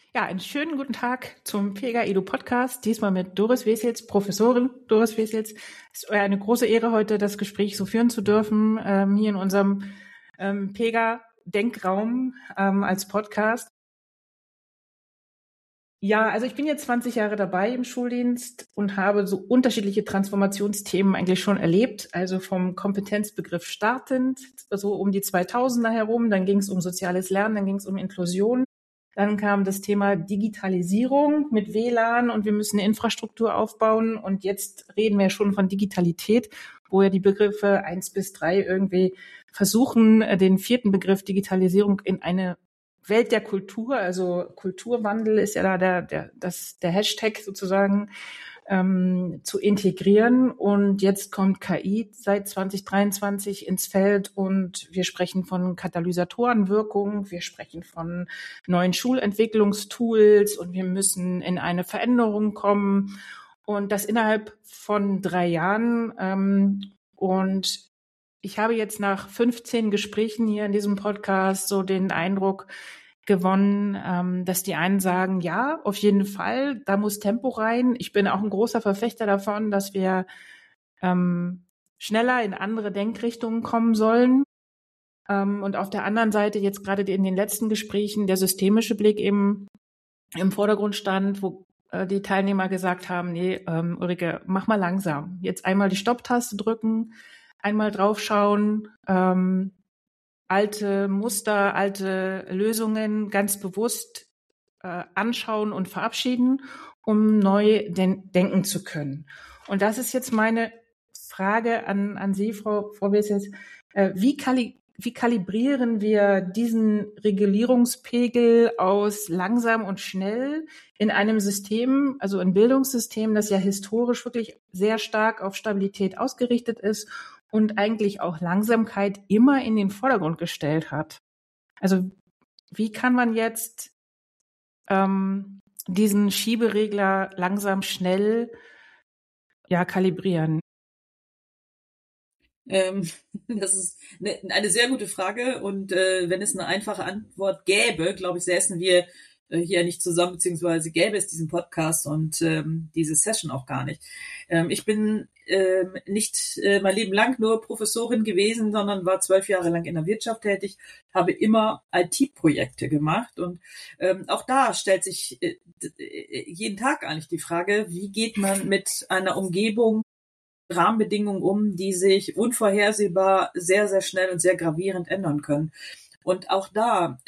Ja, einen schönen guten Tag zum Pega Edu Podcast. Diesmal mit Doris Wesels, Professorin Doris Wesels. Es ist eine große Ehre, heute das Gespräch so führen zu dürfen, hier in unserem Pega Denkraum als Podcast. Ja, also ich bin jetzt 20 Jahre dabei im Schuldienst und habe so unterschiedliche Transformationsthemen eigentlich schon erlebt. Also vom Kompetenzbegriff startend, so um die 2000er herum, dann ging es um soziales Lernen, dann ging es um Inklusion. Dann kam das Thema Digitalisierung mit WLAN und wir müssen eine Infrastruktur aufbauen. Und jetzt reden wir schon von Digitalität, wo ja die Begriffe 1 bis 3 irgendwie versuchen, den vierten Begriff Digitalisierung in eine Welt der Kultur, also Kulturwandel ist ja da der Hashtag sozusagen, zu integrieren. Und jetzt kommt KI seit 2023 ins Feld und wir sprechen von Katalysatorenwirkung, wir sprechen von neuen Schulentwicklungstools und wir müssen in eine Veränderung kommen und das innerhalb von 3 Jahren. Und ich habe jetzt nach 15 Gesprächen hier in diesem Podcast so den Eindruck gewonnen, dass die einen sagen, ja, auf jeden Fall, da muss Tempo rein. Ich bin auch ein großer Verfechter davon, dass wir schneller in andere Denkrichtungen kommen sollen. Und auf der anderen Seite jetzt gerade in den letzten Gesprächen der systemische Blick eben im Vordergrund stand, wo die Teilnehmer gesagt haben, nee, Ulrike, mach mal langsam. Jetzt einmal die Stopptaste drücken, einmal draufschauen, alte Muster, alte Lösungen ganz bewusst anschauen und verabschieden, um neu denken zu können. Und das ist jetzt meine Frage an Sie, Frau Wessels. Wie kalibrieren wir diesen Regulierungspegel aus langsam und schnell in einem System, also ein Bildungssystem, das ja historisch wirklich sehr stark auf Stabilität ausgerichtet ist und eigentlich auch Langsamkeit immer in den Vordergrund gestellt hat? Also wie kann man jetzt diesen Schieberegler langsam schnell kalibrieren? Das ist eine sehr gute Frage und wenn es eine einfache Antwort gäbe, glaube ich, säßen wir hier nicht zusammen, beziehungsweise gäbe es diesen Podcast und diese Session auch gar nicht. Ich bin nicht mein Leben lang nur Professorin gewesen, sondern war 12 Jahre lang in der Wirtschaft tätig, habe immer IT-Projekte gemacht und auch da stellt sich jeden Tag eigentlich die Frage, wie geht man mit einer Umgebung, Rahmenbedingungen um, die sich unvorhersehbar sehr, sehr schnell und sehr gravierend ändern können. Und auch da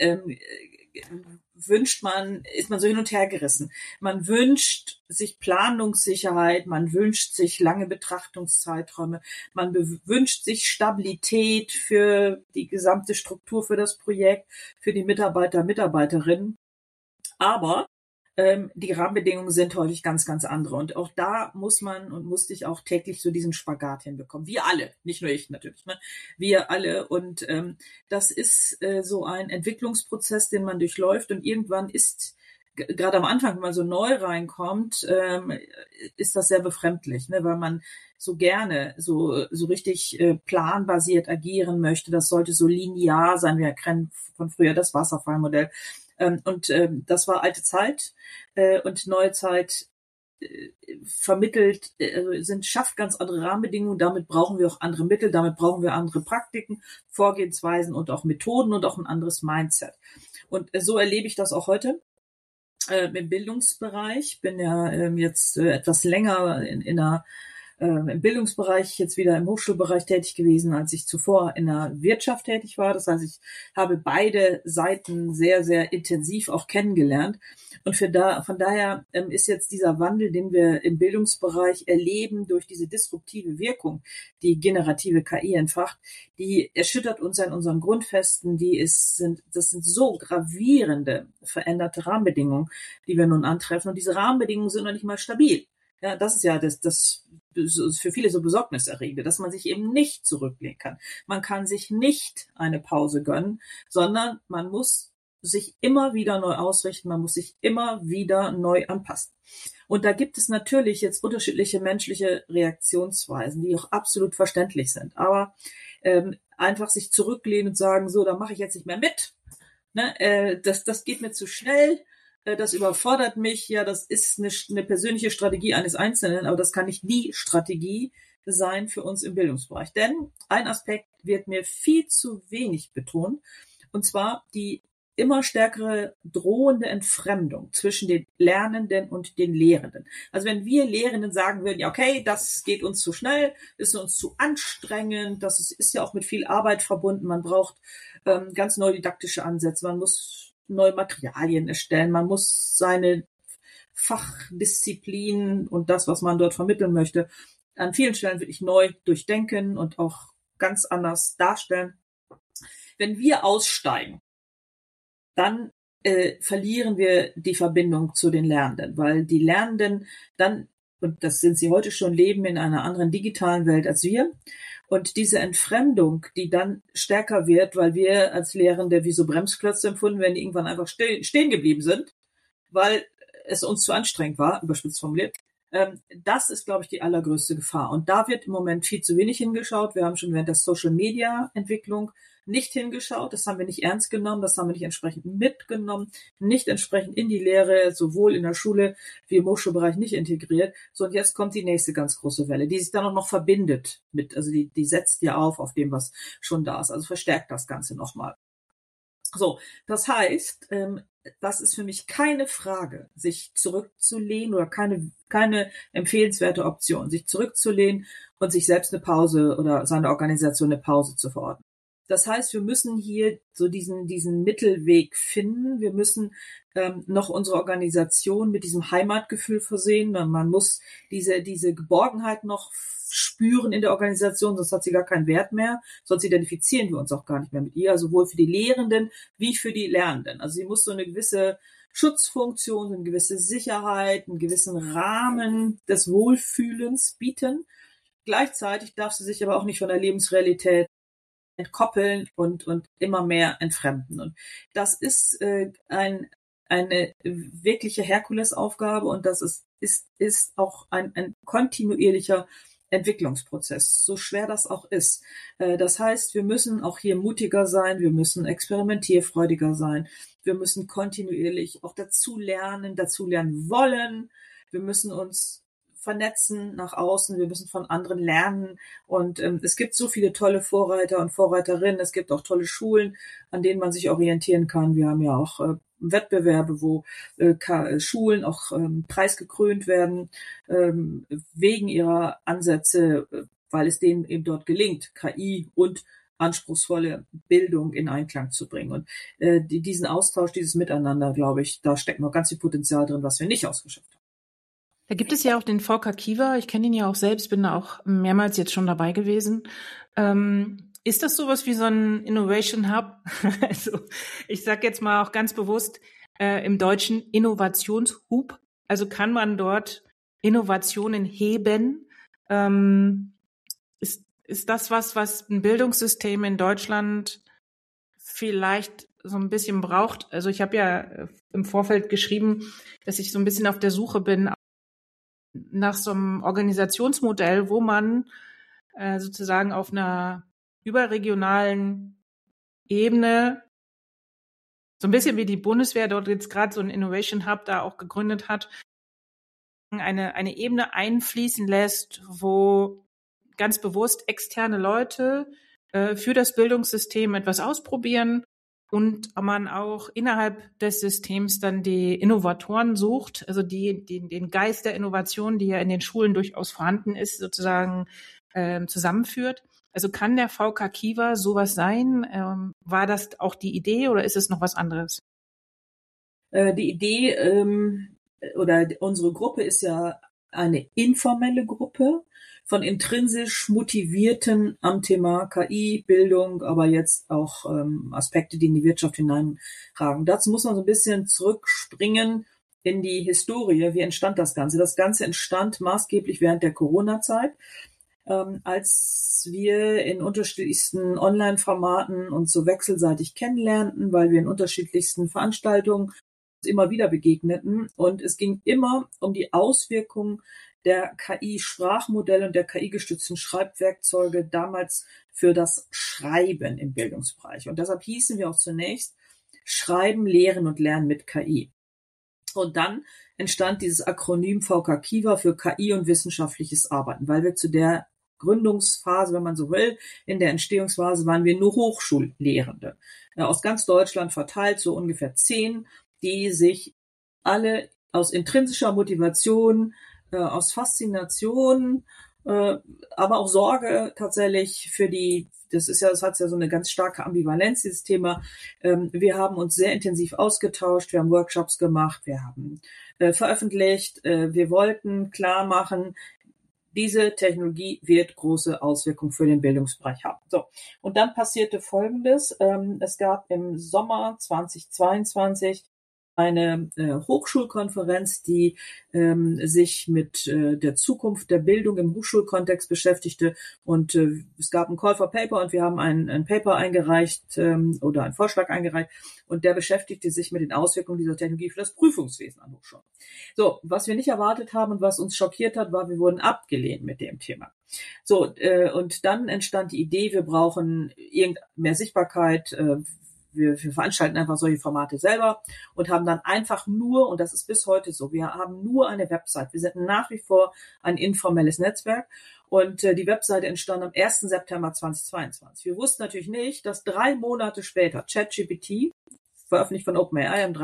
ist man so hin und her gerissen. Man wünscht sich Planungssicherheit, man wünscht sich lange Betrachtungszeiträume, man wünscht sich Stabilität für die gesamte Struktur, für das Projekt, für die Mitarbeiter, Mitarbeiterinnen. Aber die Rahmenbedingungen sind häufig ganz, ganz andere. Und auch da musste ich auch täglich so diesen Spagat hinbekommen. Wir alle, nicht nur ich natürlich, ne? Wir alle. Und das ist so ein Entwicklungsprozess, den man durchläuft. Und irgendwann ist, gerade am Anfang, wenn man so neu reinkommt, ist das sehr befremdlich, ne? Weil man so gerne so richtig planbasiert agieren möchte. Das sollte so linear sein. Wir kennen von früher das Wasserfallmodell. Und das war alte Zeit und neue Zeit vermittelt, schafft ganz andere Rahmenbedingungen. Damit brauchen wir auch andere Mittel, damit brauchen wir andere Praktiken, Vorgehensweisen und auch Methoden und auch ein anderes Mindset. Und so erlebe ich das auch heute im Bildungsbereich. Bin ja jetzt etwas länger im Bildungsbereich, jetzt wieder im Hochschulbereich tätig gewesen, als ich zuvor in der Wirtschaft tätig war. Das heißt, ich habe beide Seiten sehr, sehr intensiv auch kennengelernt. Und von daher ist jetzt dieser Wandel, den wir im Bildungsbereich erleben, durch diese disruptive Wirkung, die generative KI entfacht, die erschüttert uns an unseren Grundfesten. Das sind so gravierende, veränderte Rahmenbedingungen, die wir nun antreffen. Und diese Rahmenbedingungen sind noch nicht mal stabil. Ja, das ist ja das für viele so besorgniserregende, dass man sich eben nicht zurücklehnen kann. Man kann sich nicht eine Pause gönnen, sondern man muss sich immer wieder neu ausrichten, man muss sich immer wieder neu anpassen. Und da gibt es natürlich jetzt unterschiedliche menschliche Reaktionsweisen, die auch absolut verständlich sind. Aber einfach sich zurücklehnen und sagen, so, da mache ich jetzt nicht mehr mit. Ne? Das geht mir zu schnell. das überfordert mich, ja, das ist eine persönliche Strategie eines Einzelnen, aber das kann nicht die Strategie sein für uns im Bildungsbereich. Denn ein Aspekt wird mir viel zu wenig betont, und zwar die immer stärkere drohende Entfremdung zwischen den Lernenden und den Lehrenden. Also wenn wir Lehrenden sagen würden, ja, okay, das geht uns zu schnell, ist uns zu anstrengend, das ist ja auch mit viel Arbeit verbunden, man braucht ganz neue didaktische Ansätze, man muss neue Materialien erstellen, man muss seine Fachdisziplin und das, was man dort vermitteln möchte, an vielen Stellen wirklich neu durchdenken und auch ganz anders darstellen. Wenn wir aussteigen, dann verlieren wir die Verbindung zu den Lernenden, weil die Lernenden dann, und das sind sie heute schon, leben in einer anderen digitalen Welt als wir. Und diese Entfremdung, die dann stärker wird, weil wir als Lehrende wie so Bremsklötze empfunden werden, die irgendwann einfach stehen geblieben sind, weil es uns zu anstrengend war, überspitzt formuliert. Das ist, glaube ich, die allergrößte Gefahr. Und da wird im Moment viel zu wenig hingeschaut. Wir haben schon während der Social-Media-Entwicklung nicht hingeschaut. Das haben wir nicht ernst genommen. Das haben wir nicht entsprechend mitgenommen, nicht entsprechend in die Lehre, sowohl in der Schule wie im Hochschulbereich nicht integriert. So, und jetzt kommt die nächste ganz große Welle, die sich dann auch noch verbindet mit, also die setzt ja auf dem, was schon da ist. Also verstärkt das Ganze nochmal. So, das heißt, das ist für mich keine Frage, sich zurückzulehnen oder keine empfehlenswerte Option, sich zurückzulehnen und sich selbst eine Pause oder seiner Organisation eine Pause zu verordnen. Das heißt, wir müssen hier so diesen Mittelweg finden. Wir müssen noch unsere Organisation mit diesem Heimatgefühl versehen. Man muss diese Geborgenheit noch spüren in der Organisation, sonst hat sie gar keinen Wert mehr, sonst identifizieren wir uns auch gar nicht mehr mit ihr, sowohl für die Lehrenden wie für die Lernenden. Also sie muss so eine gewisse Schutzfunktion, eine gewisse Sicherheit, einen gewissen Rahmen des Wohlfühlens bieten. Gleichzeitig darf sie sich aber auch nicht von der Lebensrealität entkoppeln und immer mehr entfremden. Und das ist eine wirkliche Herkulesaufgabe, und das ist auch ein kontinuierlicher Entwicklungsprozess, so schwer das auch ist. Das heißt, wir müssen auch hier mutiger sein, wir müssen experimentierfreudiger sein, wir müssen kontinuierlich auch dazu lernen wollen, wir müssen uns vernetzen nach außen, wir müssen von anderen lernen, und es gibt so viele tolle Vorreiter und Vorreiterinnen, es gibt auch tolle Schulen, an denen man sich orientieren kann. Wir haben ja auch Wettbewerbe, wo Schulen auch preisgekrönt werden wegen ihrer Ansätze, weil es denen eben dort gelingt, KI und anspruchsvolle Bildung in Einklang zu bringen. Und diesen Austausch, dieses Miteinander, glaube ich, da steckt noch ganz viel Potenzial drin, was wir nicht ausgeschöpft haben. Da gibt es ja auch den VK Kiva. Ich kenne ihn ja auch selbst, bin da auch mehrmals jetzt schon dabei gewesen. Ist das sowas wie so ein Innovation Hub? Also ich sage jetzt mal auch ganz bewusst im Deutschen Innovationshub. Also kann man dort Innovationen heben? Ist das was ein Bildungssystem in Deutschland vielleicht so ein bisschen braucht? Also ich habe ja im Vorfeld geschrieben, dass ich so ein bisschen auf der Suche bin nach so einem Organisationsmodell, wo man sozusagen auf einer überregionalen Ebene, so ein bisschen wie die Bundeswehr dort jetzt gerade so ein Innovation Hub da auch gegründet hat, eine Ebene einfließen lässt, wo ganz bewusst externe Leute für das Bildungssystem etwas ausprobieren und man auch innerhalb des Systems dann die Innovatoren sucht, also den Geist der Innovation, die ja in den Schulen durchaus vorhanden ist, sozusagen zusammenführt. Also kann der VK Kiva sowas sein? War das auch die Idee oder ist es noch was anderes? Die Idee oder unsere Gruppe ist ja eine informelle Gruppe von intrinsisch Motivierten am Thema KI, Bildung, aber jetzt auch Aspekte, die in die Wirtschaft hineinragen. Dazu muss man so ein bisschen zurückspringen in die Historie. Wie entstand das Ganze? Das Ganze entstand maßgeblich während der Corona-Zeit, als wir in unterschiedlichsten Online-Formaten uns so wechselseitig kennenlernten, weil wir in unterschiedlichsten Veranstaltungen immer wieder begegneten. Und es ging immer um die Auswirkungen der KI-Sprachmodelle und der KI-gestützten Schreibwerkzeuge damals für das Schreiben im Bildungsbereich. Und deshalb hießen wir auch zunächst Schreiben, Lehren und Lernen mit KI. Und dann entstand dieses Akronym VK-KIWA für KI und wissenschaftliches Arbeiten, weil wir zu der Gründungsphase, wenn man so will, in der Entstehungsphase waren wir nur Hochschullehrende aus ganz Deutschland verteilt, so ungefähr 10, die sich alle aus intrinsischer Motivation, aus Faszination, aber auch Sorge tatsächlich für das hat ja so eine ganz starke Ambivalenz, dieses Thema. Wir haben uns sehr intensiv ausgetauscht, wir haben Workshops gemacht, wir haben veröffentlicht, wir wollten klar machen, diese Technologie wird große Auswirkungen für den Bildungsbereich haben. So. Und dann passierte Folgendes. Es gab im Sommer 2022 eine Hochschulkonferenz, die sich mit der Zukunft der Bildung im Hochschulkontext beschäftigte. Und es gab einen Call for Paper und wir haben ein Paper eingereicht oder einen Vorschlag eingereicht. Und der beschäftigte sich mit den Auswirkungen dieser Technologie für das Prüfungswesen an Hochschulen. So, was wir nicht erwartet haben und was uns schockiert hat, war, wir wurden abgelehnt mit dem Thema. So, und dann entstand die Idee, wir brauchen mehr Sichtbarkeit, wir veranstalten einfach solche Formate selber und haben dann einfach nur, und das ist bis heute so, wir haben nur eine Website. Wir sind nach wie vor ein informelles Netzwerk und die Webseite entstand am 1. September 2022. Wir wussten natürlich nicht, dass 3 Monate später ChatGPT, veröffentlicht von OpenAI am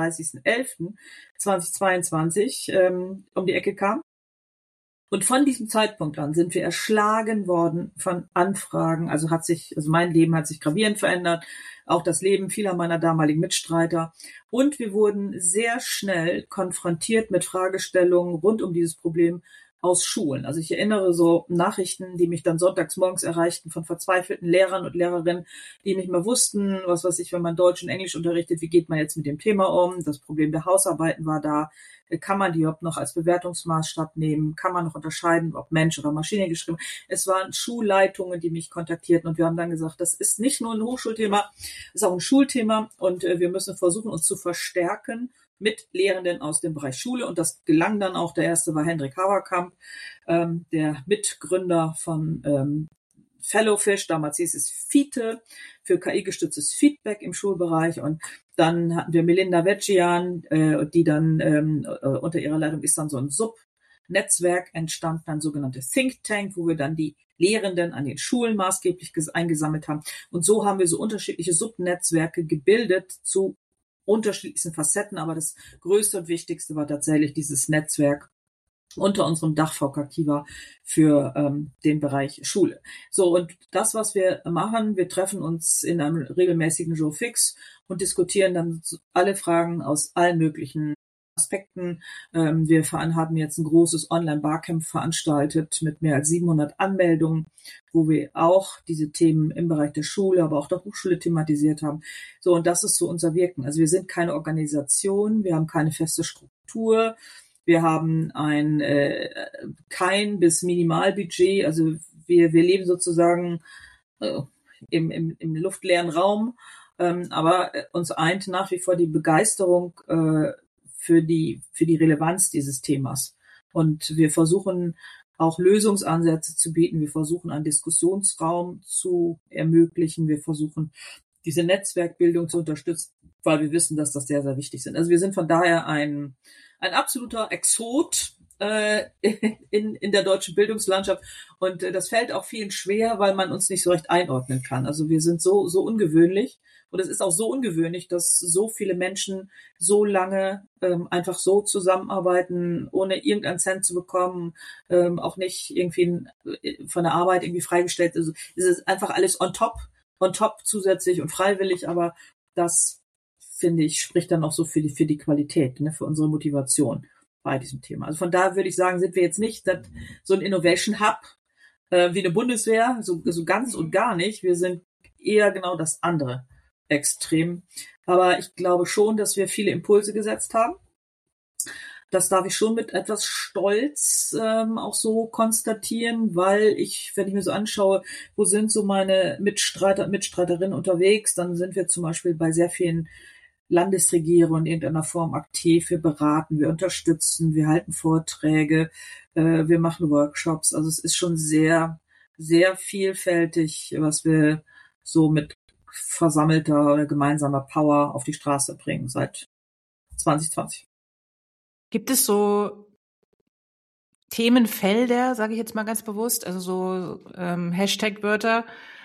30.11.2022, um die Ecke kam. Und von diesem Zeitpunkt an sind wir erschlagen worden von Anfragen. Also mein Leben hat sich gravierend verändert, auch das Leben vieler meiner damaligen Mitstreiter. Und wir wurden sehr schnell konfrontiert mit Fragestellungen rund um dieses Problem aus Schulen. Also ich erinnere so Nachrichten, die mich dann sonntags morgens erreichten von verzweifelten Lehrern und Lehrerinnen, die nicht mehr wussten, was weiß ich, wenn man Deutsch und Englisch unterrichtet, wie geht man jetzt mit dem Thema um? Das Problem der Hausarbeiten war da. Kann man die überhaupt noch als Bewertungsmaßstab nehmen? Kann man noch unterscheiden, ob Mensch oder Maschine geschrieben? Es waren Schulleitungen, die mich kontaktierten und wir haben dann gesagt, das ist nicht nur ein Hochschulthema, es ist auch ein Schulthema und wir müssen versuchen, uns zu verstärken mit Lehrenden aus dem Bereich Schule und das gelang dann auch. Der erste war Hendrik Haverkamp, der Mitgründer von Fellowfish, damals hieß es FITE, für KI-gestütztes Feedback im Schulbereich und dann hatten wir Melinda Vecchian, die dann unter ihrer Leitung ist dann so ein Subnetzwerk entstanden, ein sogenannte Think Tank, wo wir dann die Lehrenden an den Schulen maßgeblich eingesammelt haben. Und so haben wir so unterschiedliche Subnetzwerke gebildet zu unterschiedlichsten Facetten, aber das Größte und Wichtigste war tatsächlich dieses Netzwerk unter unserem Dach VK-KIWA für den Bereich Schule. So, und das, was wir machen, wir treffen uns in einem regelmäßigen Jour fix und diskutieren dann alle Fragen aus allen möglichen Aspekten. Wir haben jetzt ein großes Online-Barcamp veranstaltet mit mehr als 700 Anmeldungen, wo wir auch diese Themen im Bereich der Schule, aber auch der Hochschule thematisiert haben. So, und das ist so unser Wirken. Also wir sind keine Organisation, wir haben keine feste Struktur, wir haben ein kein bis Minimalbudget, also wir leben sozusagen im luftleeren Raum, aber uns eint nach wie vor die Begeisterung für die Relevanz dieses Themas. Und wir versuchen auch Lösungsansätze zu bieten. Wir versuchen einen Diskussionsraum zu ermöglichen. Wir versuchen diese Netzwerkbildung zu unterstützen, weil wir wissen, dass das sehr, sehr wichtig sind. Also wir sind von daher ein absoluter Exot in der deutschen Bildungslandschaft und das fällt auch vielen schwer, weil man uns nicht so recht einordnen kann. Also wir sind so ungewöhnlich und es ist auch so ungewöhnlich, dass so viele Menschen so lange einfach so zusammenarbeiten, ohne irgendeinen Cent zu bekommen, auch nicht irgendwie von der Arbeit irgendwie freigestellt. Also es ist einfach alles on top zusätzlich und freiwillig, aber das, finde ich, spricht dann auch so für die Qualität, ne, für unsere Motivation bei diesem Thema. Also von da würde ich sagen, sind wir jetzt nicht so ein Innovation Hub wie eine Bundeswehr, so ganz und gar nicht. Wir sind eher genau das andere Extrem. Aber ich glaube schon, dass wir viele Impulse gesetzt haben. Das darf ich schon mit etwas Stolz auch so konstatieren, weil wenn ich mir so anschaue, wo sind so meine Mitstreiterinnen unterwegs, dann sind wir zum Beispiel bei sehr vielen Landesregierungen in irgendeiner Form aktiv. Wir beraten, wir unterstützen, wir halten Vorträge, wir machen Workshops. Also es ist schon sehr, sehr vielfältig, was wir so mit versammelter oder gemeinsamer Power auf die Straße bringen seit 2020. Gibt es so Themenfelder, sage ich jetzt mal ganz bewusst, also so Hashtag-Wörter,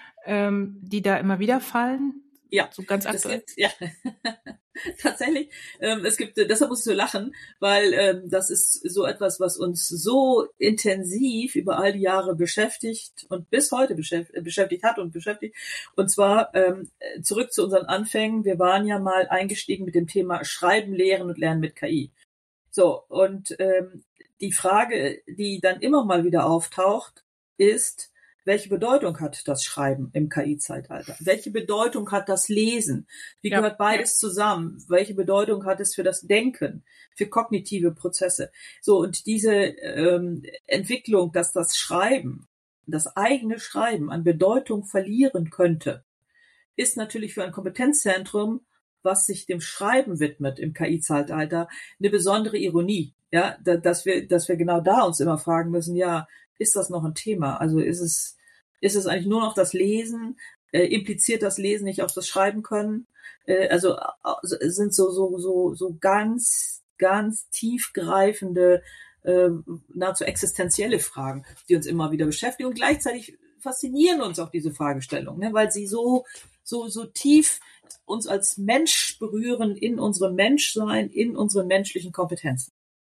die da immer wieder fallen? Ja, So ganz das aktuell. gibt, ja, tatsächlich. Es gibt, deshalb muss ich so lachen, weil das ist so etwas, was uns so intensiv über all die Jahre beschäftigt und bis heute beschäftigt hat und beschäftigt. Und zwar zurück zu unseren Anfängen. Wir waren ja mal eingestiegen mit dem Thema Schreiben, Lehren und Lernen mit KI. So, und die Frage, die dann immer mal wieder auftaucht, ist, welche Bedeutung hat das Schreiben im KI-Zeitalter? Welche Bedeutung hat das Lesen? Wie gehört beides zusammen? Welche Bedeutung hat es für das Denken, für kognitive Prozesse? So, und diese Entwicklung, dass das Schreiben, das eigene Schreiben an Bedeutung verlieren könnte, ist natürlich für ein Kompetenzzentrum, was sich dem Schreiben widmet im KI-Zeitalter, eine besondere Ironie. Ja, dass wir genau da uns immer fragen müssen, ja, ist das noch ein Thema? Also ist es eigentlich nur noch das Lesen? Impliziert das Lesen nicht auch das Schreiben können? Also es sind so ganz, ganz tiefgreifende, nahezu existenzielle Fragen, die uns immer wieder beschäftigen, und gleichzeitig faszinieren uns auch diese Fragestellungen, ne, weil sie so tief uns als Mensch berühren, in unserem Menschsein, in unseren menschlichen Kompetenzen.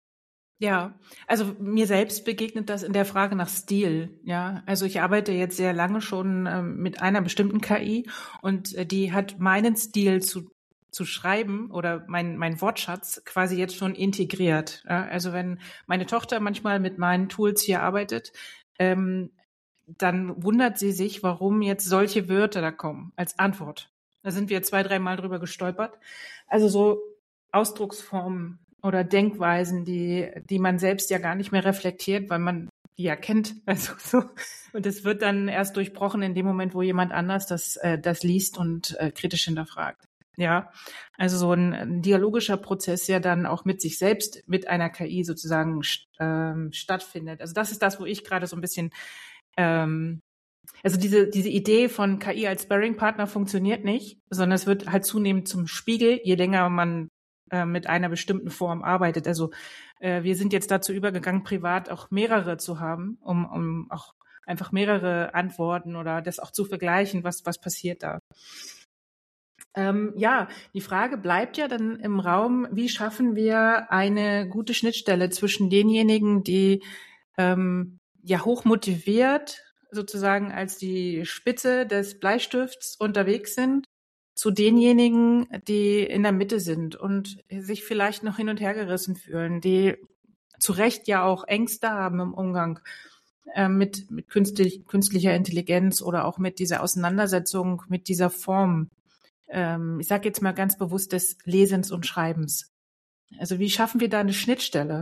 Ja, also mir selbst begegnet das in der Frage nach Stil. Ja, also ich arbeite jetzt sehr lange schon mit einer bestimmten KI und die hat meinen Stil zu schreiben oder mein Wortschatz quasi jetzt schon integriert. Ja, also wenn meine Tochter manchmal mit meinen Tools hier arbeitet, dann wundert sie sich, warum jetzt solche Wörter da kommen als Antwort. Da sind wir 2-3 Mal drüber gestolpert. Also so Ausdrucksformen oder Denkweisen, die man selbst ja gar nicht mehr reflektiert, weil man die ja kennt. Also so. Und es wird dann erst durchbrochen in dem Moment, wo jemand anders das liest und kritisch hinterfragt. Ja, also so ein dialogischer Prozess ja dann auch mit sich selbst, mit einer KI sozusagen stattfindet. Also das ist das, wo ich gerade so ein bisschen also diese Idee von KI als Sparring-Partner funktioniert nicht, sondern es wird halt zunehmend zum Spiegel, je länger man mit einer bestimmten Form arbeitet. Also wir sind jetzt dazu übergegangen, privat auch mehrere zu haben, um auch einfach mehrere Antworten oder das auch zu vergleichen, was passiert da. Ja, die Frage bleibt ja dann im Raum, wie schaffen wir eine gute Schnittstelle zwischen denjenigen, die ja hoch motiviert sozusagen als die Spitze des Bleistifts unterwegs sind, zu denjenigen, die in der Mitte sind und sich vielleicht noch hin und her gerissen fühlen, die zu Recht ja auch Ängste haben im Umgang mit künstlicher Intelligenz oder auch mit dieser Auseinandersetzung mit dieser Form. Ich sage jetzt mal ganz bewusst des Lesens und Schreibens. Also wie schaffen wir da eine Schnittstelle?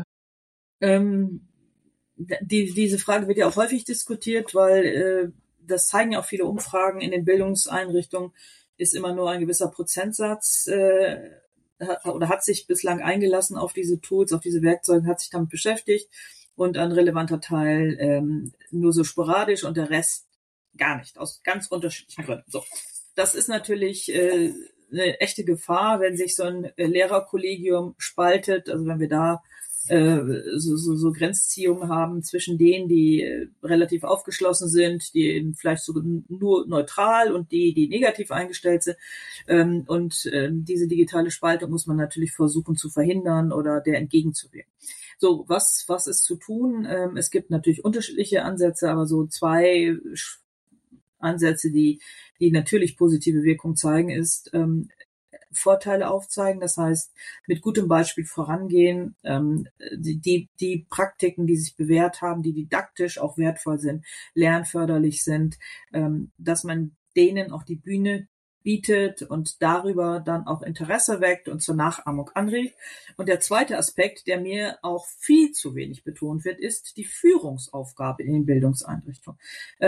Diese Frage wird ja auch häufig diskutiert, weil das zeigen ja auch viele Umfragen in den Bildungseinrichtungen, ist immer nur ein gewisser Prozentsatz oder hat sich bislang eingelassen auf diese Tools, auf diese Werkzeuge, hat sich damit beschäftigt, und ein relevanter Teil nur so sporadisch und der Rest gar nicht, aus ganz unterschiedlichen Gründen. So, das ist natürlich eine echte Gefahr, wenn sich so ein Lehrerkollegium spaltet, also wenn wir da so Grenzziehungen haben zwischen denen, die relativ aufgeschlossen sind, die vielleicht sogar nur neutral, und die negativ eingestellt sind. Und diese digitale Spaltung muss man natürlich versuchen zu verhindern oder der entgegenzuwirken. So, was ist zu tun? Es gibt natürlich unterschiedliche Ansätze, aber so 2 Ansätze, die natürlich positive Wirkung zeigen, ist Vorteile aufzeigen, das heißt mit gutem Beispiel vorangehen, die Praktiken, die sich bewährt haben, die didaktisch auch wertvoll sind, lernförderlich sind, dass man denen auch die Bühne bietet und darüber dann auch Interesse weckt und zur Nachahmung anregt. Und der zweite Aspekt, der mir auch viel zu wenig betont wird, ist die Führungsaufgabe in den Bildungseinrichtungen.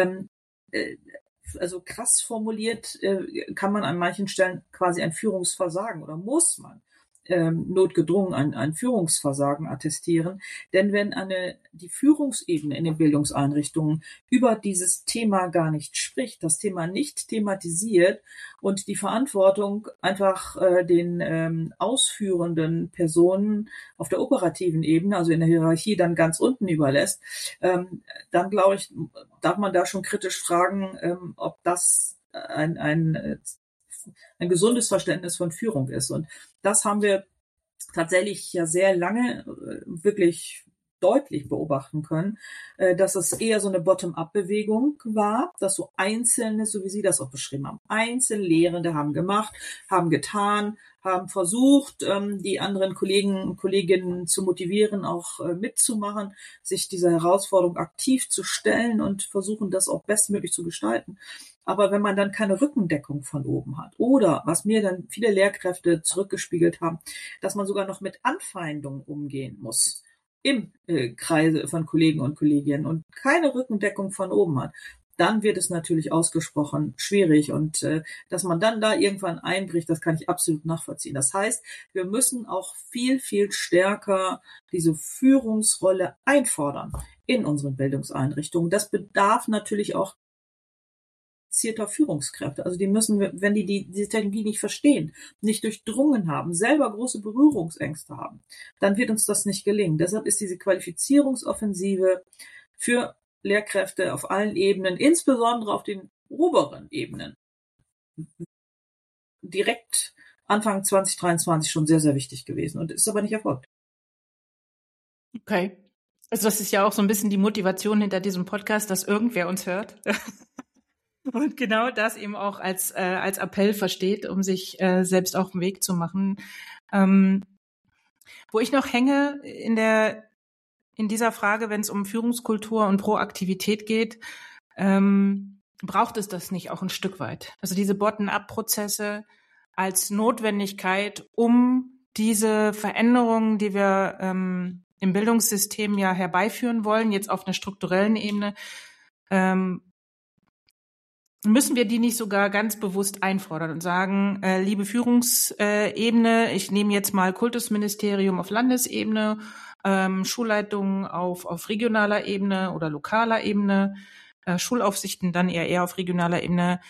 Also krass formuliert kann man an manchen Stellen quasi ein Führungsversagen oder muss man notgedrungen ein Führungsversagen attestieren. Denn wenn die Führungsebene in den Bildungseinrichtungen über dieses Thema gar nicht spricht, das Thema nicht thematisiert und die Verantwortung einfach den ausführenden Personen auf der operativen Ebene, also in der Hierarchie, dann ganz unten überlässt, dann glaube ich, darf man da schon kritisch fragen, ob das ein gesundes Verständnis von Führung ist. Und das haben wir tatsächlich ja sehr lange wirklich deutlich beobachten können, dass es eher so eine Bottom-up-Bewegung war, dass so Einzelne, so wie Sie das auch beschrieben haben, Einzellehrende haben gemacht, haben getan, haben versucht, die anderen Kollegen und Kolleginnen zu motivieren, auch mitzumachen, sich dieser Herausforderung aktiv zu stellen und versuchen, das auch bestmöglich zu gestalten. Aber wenn man dann keine Rückendeckung von oben hat oder, was mir dann viele Lehrkräfte zurückgespiegelt haben, dass man sogar noch mit Anfeindungen umgehen muss im Kreise von Kollegen und Kolleginnen und keine Rückendeckung von oben hat, dann wird es natürlich ausgesprochen schwierig. Und dass man dann da irgendwann einbricht, das kann ich absolut nachvollziehen. Das heißt, wir müssen auch viel, viel stärker diese Führungsrolle einfordern in unseren Bildungseinrichtungen. Das bedarf natürlich auch Führungskräfte. Also die müssen, wenn die diese Technologie nicht verstehen, nicht durchdrungen haben, selber große Berührungsängste haben, dann wird uns das nicht gelingen. Deshalb ist diese Qualifizierungsoffensive für Lehrkräfte auf allen Ebenen, insbesondere auf den oberen Ebenen, direkt Anfang 2023 schon sehr, sehr wichtig gewesen und ist aber nicht erfolgt. Okay. Also das ist ja auch so ein bisschen die Motivation hinter diesem Podcast, dass irgendwer uns hört. Und genau das eben auch als Appell versteht, um sich selbst auf den Weg zu machen. Wo ich noch hänge in dieser Frage, wenn es um Führungskultur und Proaktivität geht, braucht es das nicht auch ein Stück weit? Also diese Bottom-up-Prozesse als Notwendigkeit, um diese Veränderungen, die wir im Bildungssystem ja herbeiführen wollen, jetzt auf einer strukturellen Ebene, müssen wir die nicht sogar ganz bewusst einfordern und sagen, liebe Führungsebene, ich nehme jetzt mal Kultusministerium auf Landesebene, Schulleitungen auf regionaler Ebene oder lokaler Ebene, Schulaufsichten dann eher auf regionaler Ebene,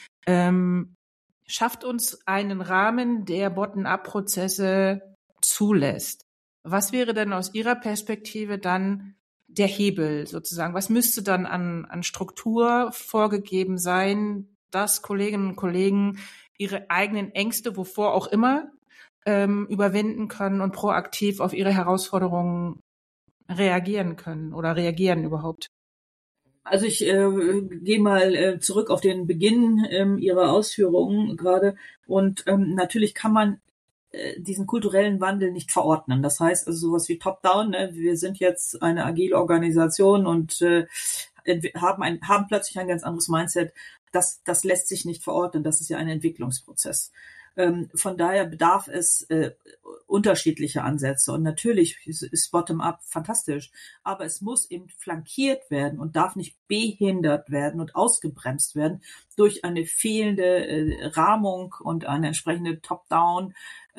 schafft uns einen Rahmen, der Bottom-up-Prozesse zulässt. Was wäre denn aus Ihrer Perspektive dann der Hebel sozusagen? Was müsste dann an Struktur vorgegeben sein, dass Kolleginnen und Kollegen ihre eigenen Ängste, wovor auch immer, überwinden können und proaktiv auf ihre Herausforderungen reagieren können oder reagieren überhaupt? Also ich gehe mal zurück auf den Beginn Ihrer Ausführungen gerade und natürlich kann man diesen kulturellen Wandel nicht verordnen. Das heißt also sowas wie Top-Down, ne? Wir sind jetzt eine agile Organisation und haben plötzlich ein ganz anderes Mindset. Das lässt sich nicht verordnen. Das ist ja ein Entwicklungsprozess. Von daher bedarf es unterschiedliche Ansätze. Und natürlich ist Bottom-up fantastisch, aber es muss eben flankiert werden und darf nicht behindert werden und ausgebremst werden durch eine fehlende Rahmung und eine entsprechende Top-Down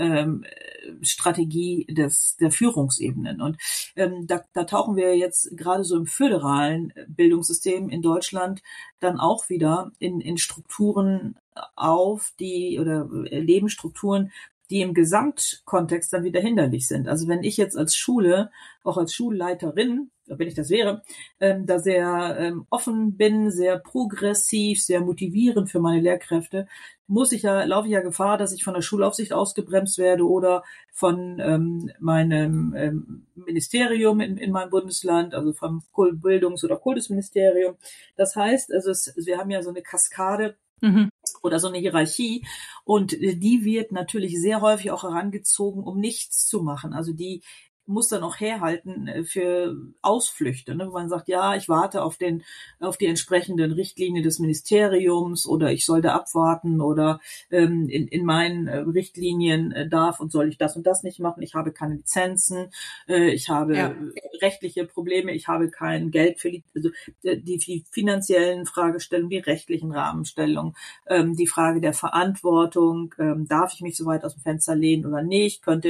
Strategie der Führungsebenen. Und da tauchen wir jetzt gerade so im föderalen Bildungssystem in Deutschland dann auch wieder in Strukturen auf, oder Lebensstrukturen, die im Gesamtkontext dann wieder hinderlich sind. Also wenn ich jetzt als Schule, auch als Schulleiterin, wenn ich das wäre, da sehr offen bin, sehr progressiv, sehr motivierend für meine Lehrkräfte, laufe ich ja Gefahr, dass ich von der Schulaufsicht ausgebremst werde oder von meinem Ministerium in meinem Bundesland, also vom Bildungs- oder Kultusministerium. Das heißt, also wir haben ja so eine Kaskade oder so eine Hierarchie und die wird natürlich sehr häufig auch herangezogen, um nichts zu machen. Also die muss dann auch herhalten für Ausflüchte, ne? Wo man sagt, ja, ich warte auf die entsprechenden Richtlinien des Ministeriums oder ich sollte abwarten oder in meinen Richtlinien darf und soll ich das und das nicht machen. Ich habe keine Lizenzen, ich habe rechtliche Probleme, ich habe kein Geld für die finanziellen Fragestellungen, die rechtlichen Rahmenstellungen, die Frage der Verantwortung, darf ich mich so weit aus dem Fenster lehnen oder nicht, könnte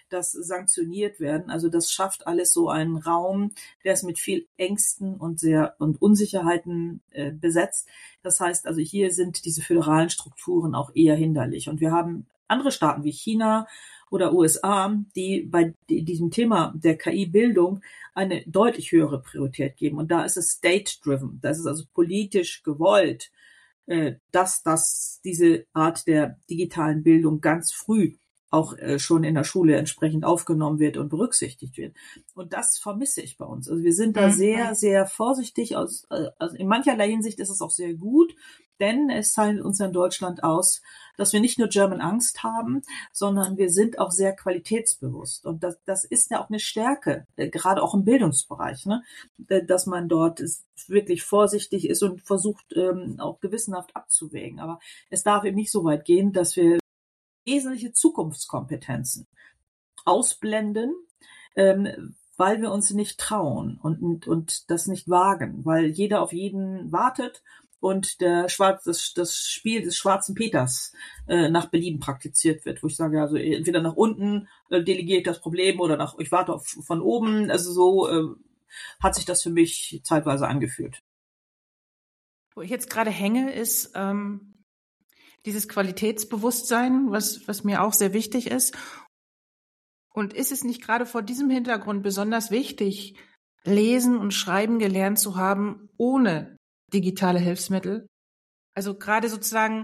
das sanktioniert werden. Also das schafft alles so einen Raum, der ist mit viel Ängsten und Unsicherheiten besetzt. Das heißt also, hier sind diese föderalen Strukturen auch eher hinderlich. Und wir haben andere Staaten wie China oder USA, die bei diesem Thema der KI-Bildung eine deutlich höhere Priorität geben. Und da ist es state-driven. Das ist also politisch gewollt, dass diese Art der digitalen Bildung ganz früh auch schon in der Schule entsprechend aufgenommen wird und berücksichtigt wird. Und das vermisse ich bei uns. Also wir sind da sehr, sehr vorsichtig. Also in mancherlei Hinsicht ist es auch sehr gut, denn es zeichnet uns in Deutschland aus, dass wir nicht nur German Angst haben, sondern wir sind auch sehr qualitätsbewusst. Und das ist ja auch eine Stärke, gerade auch im Bildungsbereich, ne? Dass man dort wirklich vorsichtig ist und versucht, auch gewissenhaft abzuwägen. Aber es darf eben nicht so weit gehen, dass wir wesentliche Zukunftskompetenzen ausblenden, weil wir uns nicht trauen und das nicht wagen, weil jeder auf jeden wartet und das Spiel des schwarzen Peters nach Belieben praktiziert wird, wo ich sage, also entweder nach unten delegiere ich das Problem oder ich warte von oben. Also so hat sich das für mich zeitweise angefühlt. Wo ich jetzt gerade hänge, ist dieses Qualitätsbewusstsein, was mir auch sehr wichtig ist. Und ist es nicht gerade vor diesem Hintergrund besonders wichtig, lesen und schreiben gelernt zu haben ohne digitale Hilfsmittel? Also gerade sozusagen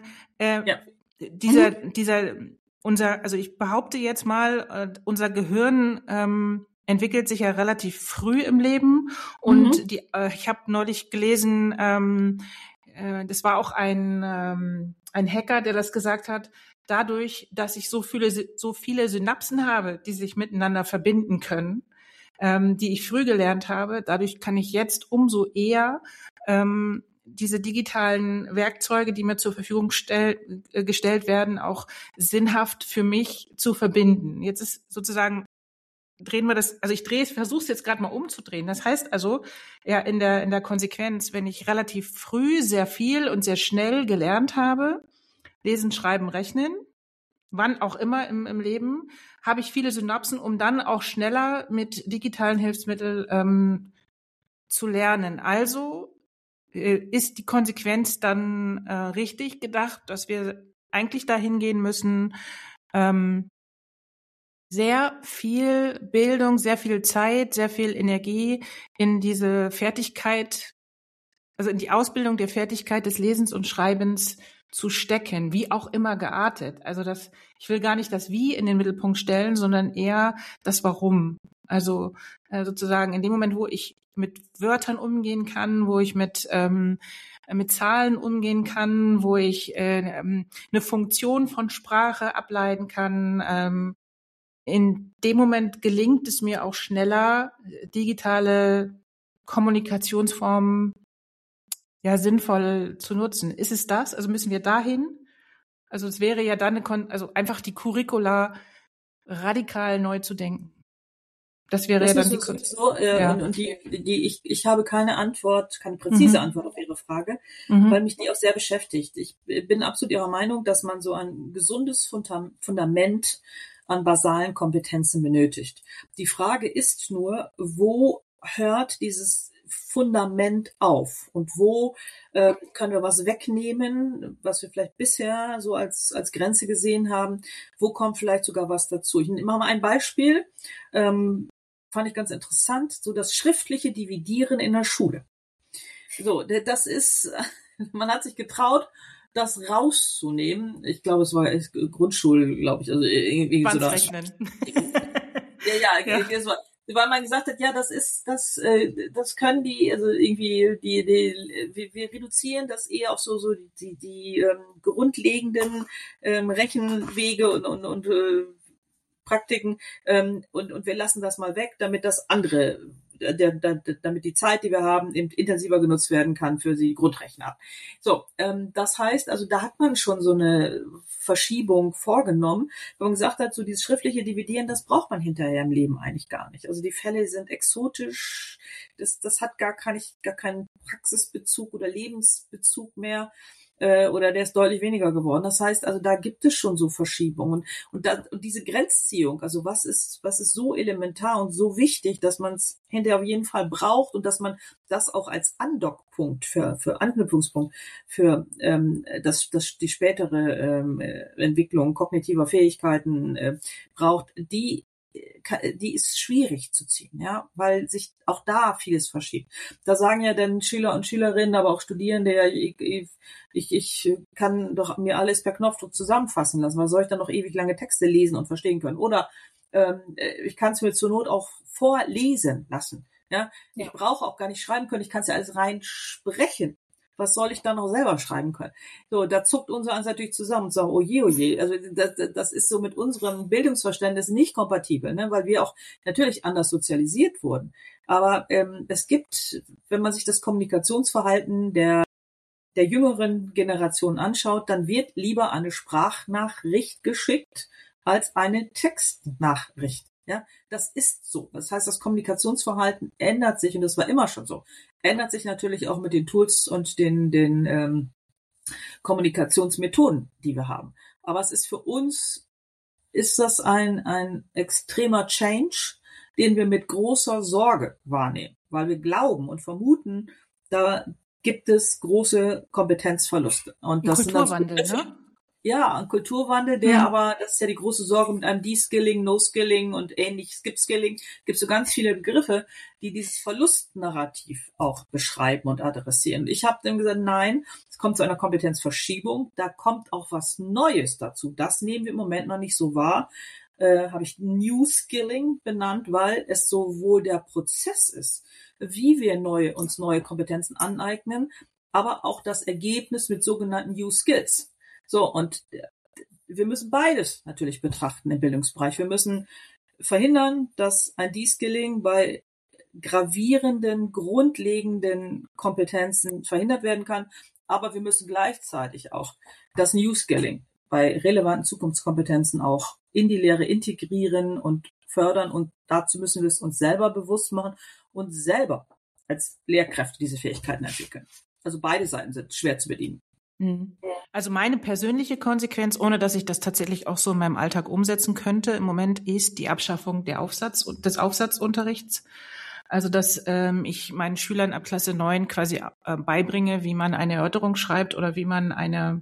also ich behaupte jetzt mal, unser Gehirn entwickelt sich ja relativ früh im Leben und ich habe neulich gelesen, das war auch ein Hacker, der das gesagt hat, dadurch, dass ich so viele Synapsen habe, die sich miteinander verbinden können, die ich früh gelernt habe, dadurch kann ich jetzt umso eher diese digitalen Werkzeuge, die mir zur Verfügung gestellt werden, auch sinnhaft für mich zu verbinden. Jetzt ist sozusagen drehen wir das, also ich versuche es jetzt gerade mal umzudrehen. Das heißt also, ja, in der Konsequenz, wenn ich relativ früh sehr viel und sehr schnell gelernt habe, lesen, schreiben, rechnen, wann auch immer im Leben, habe ich viele Synapsen, um dann auch schneller mit digitalen Hilfsmitteln zu lernen. Also ist die Konsequenz dann richtig gedacht, dass wir eigentlich dahin gehen müssen, sehr viel Bildung, sehr viel Zeit, sehr viel Energie in diese Fertigkeit, also in die Ausbildung der Fertigkeit des Lesens und Schreibens zu stecken, wie auch immer geartet. Also ich will gar nicht das Wie in den Mittelpunkt stellen, sondern eher das Warum. Also sozusagen in dem Moment, wo ich mit Wörtern umgehen kann, wo ich mit Zahlen umgehen kann, wo ich eine Funktion von Sprache ableiten kann, in dem Moment gelingt es mir auch schneller, digitale Kommunikationsformen sinnvoll zu nutzen. Ist es das? Also müssen wir dahin? Also es wäre ja dann also einfach die Curricula radikal neu zu denken. Das wäre ja dann die so, und ich habe keine präzise Antwort auf Ihre Frage, weil mich die auch sehr beschäftigt. Ich bin absolut Ihrer Meinung, dass man so ein gesundes Fundament an basalen Kompetenzen benötigt. Die Frage ist nur, wo hört dieses Fundament auf und wo können wir was wegnehmen, was wir vielleicht bisher so als Grenze gesehen haben, wo kommt vielleicht sogar was dazu. Ich mache mal ein Beispiel, fand ich ganz interessant, so das schriftliche Dividieren in der Schule. So, das ist, man hat sich getraut, das rauszunehmen. Ich glaube, es war Grundschule, glaube ich, also irgendwie so das. Ja. Weil man gesagt hat, ja, das können die, also irgendwie wir reduzieren das eher auf so die grundlegenden Rechenwege und Praktiken und wir lassen das mal weg, damit das andere, damit die Zeit, die wir haben, eben intensiver genutzt werden kann für die Grundrechner. So, das heißt, also da hat man schon so eine Verschiebung vorgenommen, wenn man gesagt hat, so dieses schriftliche Dividieren, das braucht man hinterher im Leben eigentlich gar nicht. Also die Fälle sind exotisch, das hat gar keinen Praxisbezug oder Lebensbezug mehr. oder der ist deutlich weniger geworden. Das heißt also, da gibt es schon so Verschiebungen. Und diese Grenzziehung, also was ist so elementar und so wichtig, dass man es hinterher auf jeden Fall braucht und dass man das auch als Andockpunkt für Anknüpfungspunkt für die spätere Entwicklung kognitiver Fähigkeiten braucht, die ist schwierig zu ziehen, ja, weil sich auch da vieles verschiebt. Da sagen ja dann Schüler und Schülerinnen, aber auch Studierende, ja, ich kann doch mir alles per Knopfdruck zusammenfassen lassen. Was soll ich dann noch ewig lange Texte lesen und verstehen können? Oder ich kann es mir zur Not auch vorlesen lassen. Ja, ich brauche auch gar nicht schreiben können. Ich kann es ja alles rein sprechen. Was soll ich da noch selber schreiben können? So, da zuckt unser eins natürlich zusammen und sagt, oh je. Also das ist so mit unserem Bildungsverständnis nicht kompatibel, ne? Weil wir auch natürlich anders sozialisiert wurden. Aber es gibt, wenn man sich das Kommunikationsverhalten der jüngeren Generation anschaut, dann wird lieber eine Sprachnachricht geschickt als eine Textnachricht. Ja, das ist so. Das heißt, das Kommunikationsverhalten ändert sich und das war immer schon so. Ändert sich natürlich auch mit den Tools und den Kommunikationsmethoden, die wir haben. Aber es ist für uns, ist das ein extremer Change, den wir mit großer Sorge wahrnehmen, weil wir glauben und vermuten, da gibt es große Kompetenzverluste. Und das Kulturwandel, sind ne? Ja, ein Kulturwandel, der aber, das ist ja die große Sorge mit einem De-Skilling, No-Skilling und ähnlich, Skip-Skilling, gibt so ganz viele Begriffe, die dieses Verlustnarrativ auch beschreiben und adressieren. Ich habe dann gesagt, nein, es kommt zu einer Kompetenzverschiebung, da kommt auch was Neues dazu. Das nehmen wir im Moment noch nicht so wahr. Habe ich New Skilling benannt, weil es sowohl der Prozess ist, wie wir uns neue Kompetenzen aneignen, aber auch das Ergebnis mit sogenannten New Skills. So, und wir müssen beides natürlich betrachten im Bildungsbereich. Wir müssen verhindern, dass ein De-Skilling bei gravierenden, grundlegenden Kompetenzen verhindert werden kann. Aber wir müssen gleichzeitig auch das New Skilling bei relevanten Zukunftskompetenzen auch in die Lehre integrieren und fördern. Und dazu müssen wir es uns selber bewusst machen und selber als Lehrkräfte diese Fähigkeiten entwickeln. Also beide Seiten sind schwer zu bedienen. Also meine persönliche Konsequenz, ohne dass ich das tatsächlich auch so in meinem Alltag umsetzen könnte, im Moment ist die Abschaffung des Aufsatzunterrichts. Also dass ich meinen Schülern ab Klasse 9 quasi beibringe, wie man eine Erörterung schreibt oder wie man eine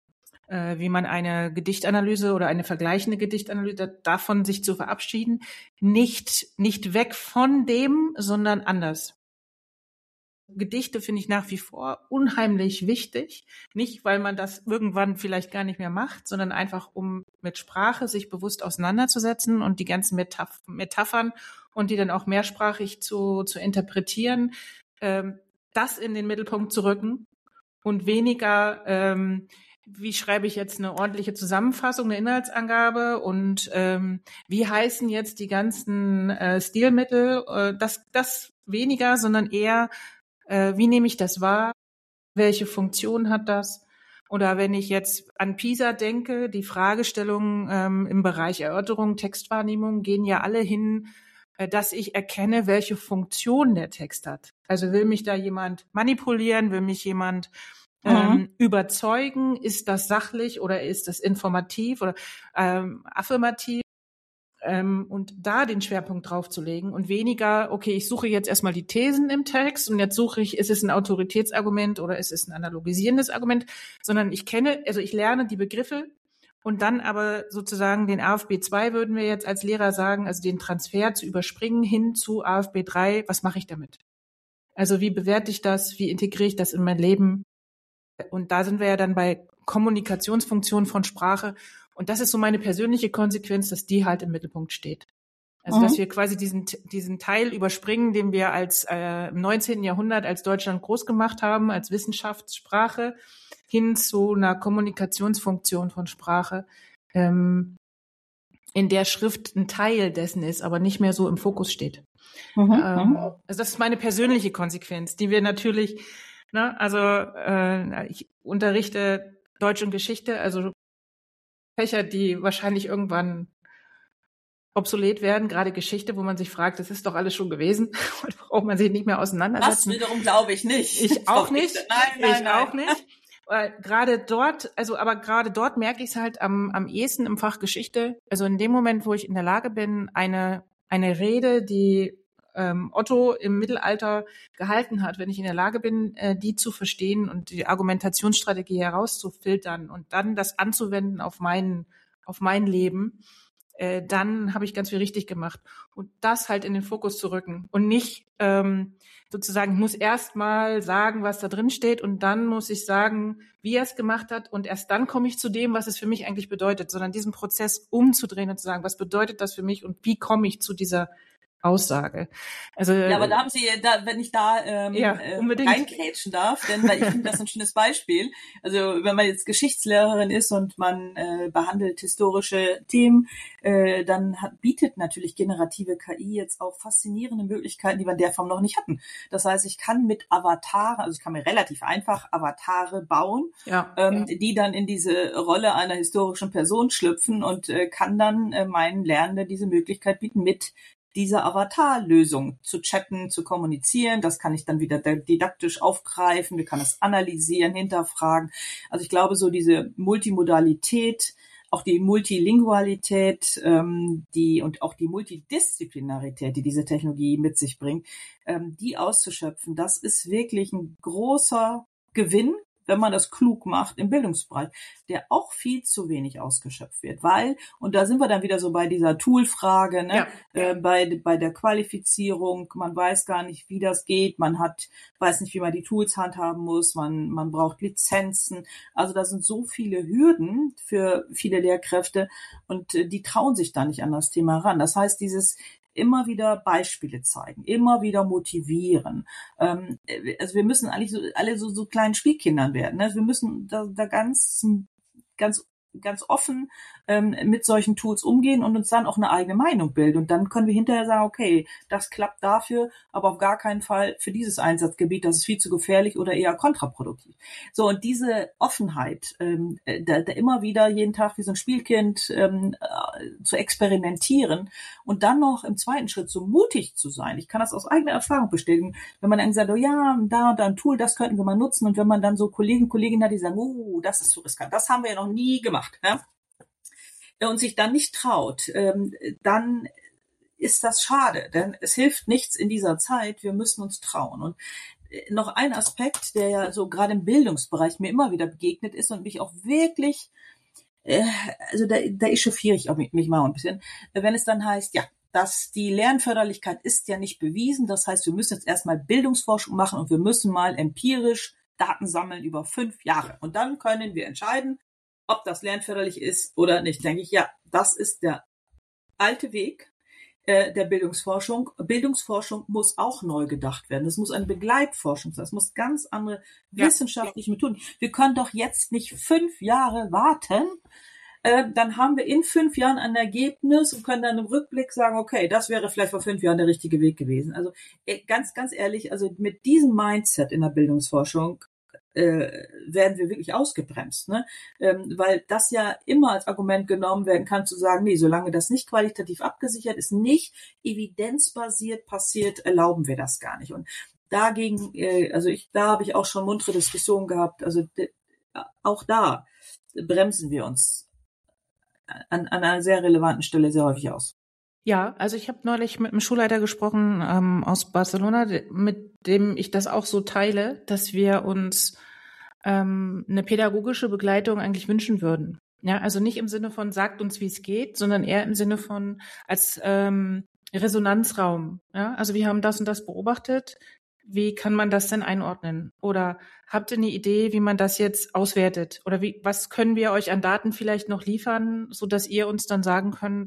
Gedichtanalyse oder eine vergleichende Gedichtanalyse, davon sich zu verabschieden, nicht weg von dem, sondern anders. Gedichte finde ich nach wie vor unheimlich wichtig. Nicht, weil man das irgendwann vielleicht gar nicht mehr macht, sondern einfach, um mit Sprache sich bewusst auseinanderzusetzen und die ganzen Metaphern und die dann auch mehrsprachig zu interpretieren, das in den Mittelpunkt zu rücken und weniger, wie schreibe ich jetzt eine ordentliche Zusammenfassung, eine Inhaltsangabe und wie heißen jetzt die ganzen Stilmittel, das weniger, sondern eher, wie nehme ich das wahr? Welche Funktion hat das? Oder wenn ich jetzt an PISA denke, die Fragestellungen im Bereich Erörterung, Textwahrnehmung gehen ja alle hin, dass ich erkenne, welche Funktion der Text hat. Also will mich da jemand manipulieren, will mich jemand überzeugen? Ist das sachlich oder ist das informativ oder affirmativ? Und da den Schwerpunkt drauf zu legen und weniger, okay, ich suche jetzt erstmal die Thesen im Text und jetzt suche ich, ist es ein Autoritätsargument oder ist es ein analogisierendes Argument, sondern ich lerne die Begriffe und dann aber sozusagen den AFB 2 würden wir jetzt als Lehrer sagen, also den Transfer zu überspringen hin zu AFB 3, was mache ich damit? Also wie bewerte ich das, wie integriere ich das in mein Leben? Und da sind wir ja dann bei Kommunikationsfunktionen von Sprache. Und das ist so meine persönliche Konsequenz, dass die halt im Mittelpunkt steht. Also, dass wir quasi diesen Teil überspringen, den wir im 19. Jahrhundert als Deutschland groß gemacht haben, als Wissenschaftssprache, hin zu einer Kommunikationsfunktion von Sprache, in der Schrift ein Teil dessen ist, aber nicht mehr so im Fokus steht. Also, das ist meine persönliche Konsequenz, die wir natürlich, ich unterrichte Deutsch und Geschichte, also Fächer, die wahrscheinlich irgendwann obsolet werden, gerade Geschichte, wo man sich fragt, das ist doch alles schon gewesen, braucht man sich nicht mehr auseinandersetzen. Das wiederum glaube ich nicht. Ich auch nicht. Nein. Auch nicht. Gerade dort, aber gerade dort merke ich es halt am ehesten im Fach Geschichte. Also in dem Moment, wo ich in der Lage bin, eine Rede, die Otto im Mittelalter gehalten hat, wenn ich in der Lage bin, die zu verstehen und die Argumentationsstrategie herauszufiltern und dann das anzuwenden auf mein Leben, dann habe ich ganz viel richtig gemacht. Und das halt in den Fokus zu rücken und nicht sozusagen, ich muss erst mal sagen, was da drin steht und dann muss ich sagen, wie er es gemacht hat und erst dann komme ich zu dem, was es für mich eigentlich bedeutet, sondern diesen Prozess umzudrehen und zu sagen, was bedeutet das für mich und wie komme ich zu dieser Aussage. Also ja, aber da haben Sie, wenn ich da reingrätschen darf, denn weil ich finde das ein schönes Beispiel. Also wenn man jetzt Geschichtslehrerin ist und man behandelt historische Themen, dann bietet natürlich generative KI jetzt auch faszinierende Möglichkeiten, die wir in der Form noch nicht hatten. Das heißt, ich kann mit Avatare, also ich kann mir relativ einfach Avatare bauen, die dann in diese Rolle einer historischen Person schlüpfen und kann dann meinen Lernenden diese Möglichkeit bieten, mit diese Avatar-Lösung zu chatten, zu kommunizieren. Das kann ich dann wieder didaktisch aufgreifen. Wir können das analysieren, hinterfragen. Also ich glaube, so diese Multimodalität, auch die Multilingualität, und auch die Multidisziplinarität, die diese Technologie mit sich bringt, die auszuschöpfen, das ist wirklich ein großer Gewinn, wenn man das klug macht im Bildungsbereich, der auch viel zu wenig ausgeschöpft wird, weil, und da sind wir dann wieder so bei dieser Tool-Frage, ne? Bei der Qualifizierung, man weiß gar nicht, wie das geht, weiß nicht, wie man die Tools handhaben muss, man braucht Lizenzen, also da sind so viele Hürden für viele Lehrkräfte und die trauen sich da nicht an das Thema ran. Das heißt, dieses immer wieder Beispiele zeigen, immer wieder motivieren. Also wir müssen eigentlich alle so kleinen Spielkindern werden. Ne? Also wir müssen da ganz offen mit solchen Tools umgehen und uns dann auch eine eigene Meinung bilden. Und dann können wir hinterher sagen, okay, das klappt dafür, aber auf gar keinen Fall für dieses Einsatzgebiet, das ist viel zu gefährlich oder eher kontraproduktiv. So, und diese Offenheit, da immer wieder jeden Tag wie so ein Spielkind zu experimentieren und dann noch im zweiten Schritt so mutig zu sein. Ich kann das aus eigener Erfahrung bestätigen. Wenn man dann sagt, oh ja, da und da ein Tool, das könnten wir mal nutzen. Und wenn man dann so Kolleginnen hat, die sagen, oh, das ist zu riskant, das haben wir ja noch nie gemacht. Ja? Und sich dann nicht traut, dann ist das schade, denn es hilft nichts in dieser Zeit, wir müssen uns trauen. Und noch ein Aspekt, der ja so gerade im Bildungsbereich mir immer wieder begegnet ist und mich auch wirklich, also da echauffiere ich auch mich mal ein bisschen, wenn es dann heißt, ja, dass die Lernförderlichkeit ist ja nicht bewiesen, das heißt, wir müssen jetzt erstmal Bildungsforschung machen und wir müssen mal empirisch Daten sammeln über 5 Jahre und dann können wir entscheiden, ob das lernförderlich ist oder nicht, denke ich, ja, das ist der alte Weg der Bildungsforschung. Bildungsforschung muss auch neu gedacht werden. Das muss eine Begleitforschung sein. Das muss ganz andere wissenschaftliche Methoden. Wir können doch jetzt nicht 5 Jahre warten. Dann haben wir in 5 Jahren ein Ergebnis und können dann im Rückblick sagen, okay, das wäre vielleicht vor 5 Jahren der richtige Weg gewesen. Also ganz ehrlich, also mit diesem Mindset in der Bildungsforschung werden wir wirklich ausgebremst, ne? Weil das ja immer als Argument genommen werden kann, zu sagen, nee, solange das nicht qualitativ abgesichert ist, nicht evidenzbasiert passiert, erlauben wir das gar nicht. Und dagegen, da habe ich auch schon muntere Diskussionen gehabt, also auch da bremsen wir uns an einer sehr relevanten Stelle sehr häufig aus. Ja, also ich habe neulich mit einem Schulleiter gesprochen aus Barcelona, mit dem ich das auch so teile, dass wir uns eine pädagogische Begleitung eigentlich wünschen würden. Ja, also nicht im Sinne von sagt uns, wie es geht, sondern eher im Sinne von als Resonanzraum. Ja, also wir haben das und das beobachtet. Wie kann man das denn einordnen? Oder habt ihr eine Idee, wie man das jetzt auswertet? Oder was können wir euch an Daten vielleicht noch liefern, so dass ihr uns dann sagen könnt,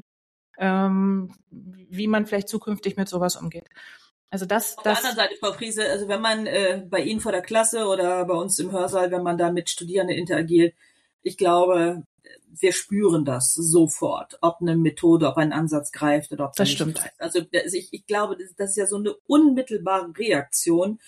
wie man vielleicht zukünftig mit sowas umgeht. Also auf der anderen Seite, Frau Friese, also wenn man bei Ihnen vor der Klasse oder bei uns im Hörsaal, wenn man da mit Studierenden interagiert, ich glaube, wir spüren das sofort, ob eine Methode, ob ein Ansatz greift oder ob das stimmt. Greift. Also ich glaube, das ist ja so eine unmittelbare Reaktion,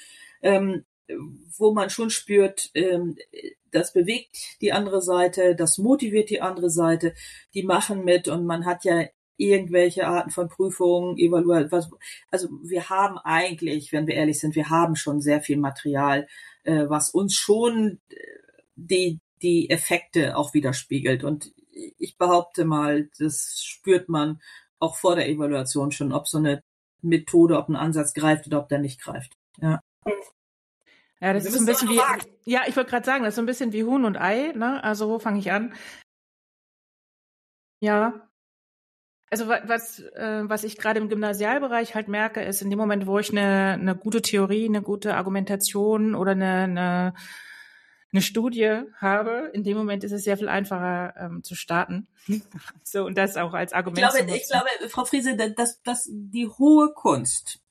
wo man schon spürt, das bewegt die andere Seite, das motiviert die andere Seite, die machen mit und man hat ja irgendwelche Arten von Prüfungen, Evaluation. Also wir haben eigentlich, wenn wir ehrlich sind, wir haben schon sehr viel Material, was uns schon die Effekte auch widerspiegelt. Und ich behaupte mal, das spürt man auch vor der Evaluation schon, ob so eine Methode, ob ein Ansatz greift oder ob der nicht greift. Ja. Ja, das ist so ein bisschen wie, ja, ich wollte gerade sagen, das ist so ein bisschen wie Huhn und Ei, ne? Also wo fange ich an? Ja. Also was ich gerade im Gymnasialbereich halt merke, ist in dem Moment, wo ich eine gute Theorie, eine gute Argumentation oder eine Studie habe, in dem Moment ist es sehr viel einfacher zu starten. So, und das auch als Argument zu nutzen. Ich glaube, Frau Friese, dass die hohe Kunst,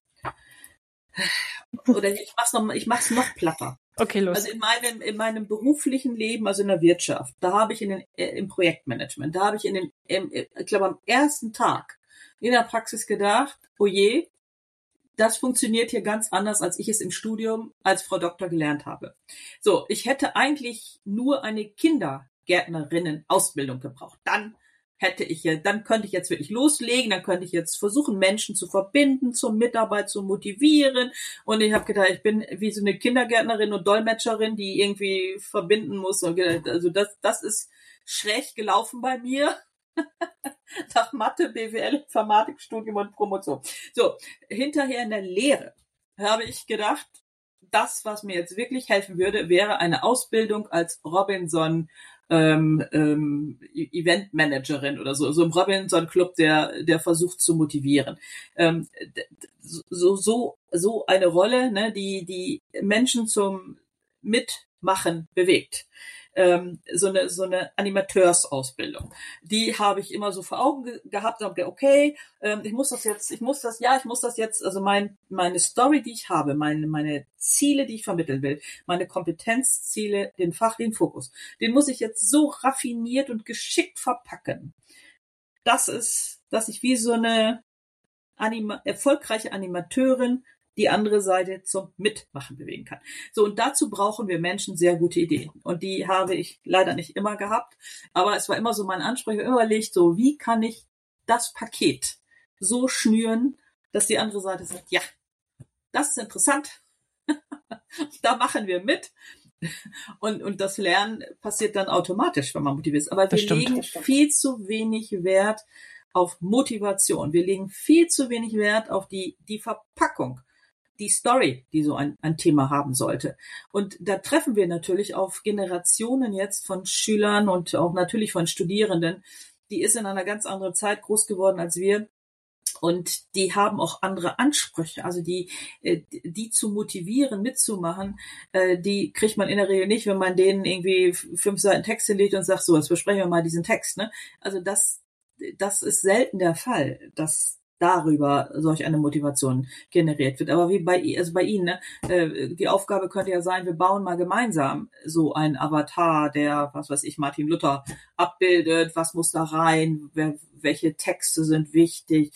oder ich mach's noch platter. Okay, los. Also in meinem beruflichen Leben, also in der Wirtschaft, da habe ich im Projektmanagement, da habe ich ich glaube am ersten Tag in der Praxis gedacht, oh je, das funktioniert hier ganz anders, als ich es im Studium als Frau Doktor gelernt habe. So, ich hätte eigentlich nur eine Kindergärtnerinnen-Ausbildung gebraucht. Dann könnte ich jetzt wirklich loslegen, dann könnte ich jetzt versuchen, Menschen zu verbinden, zur Mitarbeit zu motivieren. Und ich habe gedacht, ich bin wie so eine Kindergärtnerin und Dolmetscherin, die irgendwie verbinden muss. Und gedacht, also das ist schräg gelaufen bei mir. Nach Mathe, BWL, Informatikstudium und Promotion. So, hinterher in der Lehre habe ich gedacht, das, was mir jetzt wirklich helfen würde, wäre eine Ausbildung als Robinson Eventmanagerin oder so im Robinson Club, der versucht zu motivieren. So eine Rolle, ne, die Menschen zum Mitmachen bewegt. So eine Animateursausbildung. Die habe ich immer so vor Augen gehabt und gedacht, okay, ich muss das jetzt, also meine Story, die ich habe, meine Ziele, die ich vermitteln will, meine Kompetenzziele, den fachlichen Fokus, den muss ich jetzt so raffiniert und geschickt verpacken, dass ich wie so eine erfolgreiche Animateurin die andere Seite zum Mitmachen bewegen kann. So, und dazu brauchen wir Menschen sehr gute Ideen. Und die habe ich leider nicht immer gehabt. Aber es war immer so mein Anspruch, überlegt, so, wie kann ich das Paket so schnüren, dass die andere Seite sagt, ja, das ist interessant. Da machen wir mit. Und das Lernen passiert dann automatisch, wenn man motiviert ist. Aber wir legen viel zu wenig Wert auf Motivation. Wir legen viel zu wenig Wert auf die Verpackung, die Story, die so ein Thema haben sollte. Und da treffen wir natürlich auf Generationen jetzt von Schülern und auch natürlich von Studierenden. Die ist in einer ganz anderen Zeit groß geworden als wir. Und die haben auch andere Ansprüche. Also die zu motivieren, mitzumachen, die kriegt man in der Regel nicht, wenn man denen irgendwie 5 Seiten Text hinlegt und sagt, so, jetzt besprechen wir mal diesen Text. Ne? Also das ist selten der Fall, dass darüber solch eine Motivation generiert wird. Aber wie bei Ihnen, ne? Die Aufgabe könnte ja sein, wir bauen mal gemeinsam so ein Avatar, der, was weiß ich, Martin Luther abbildet, was muss da rein, welche Texte sind wichtig,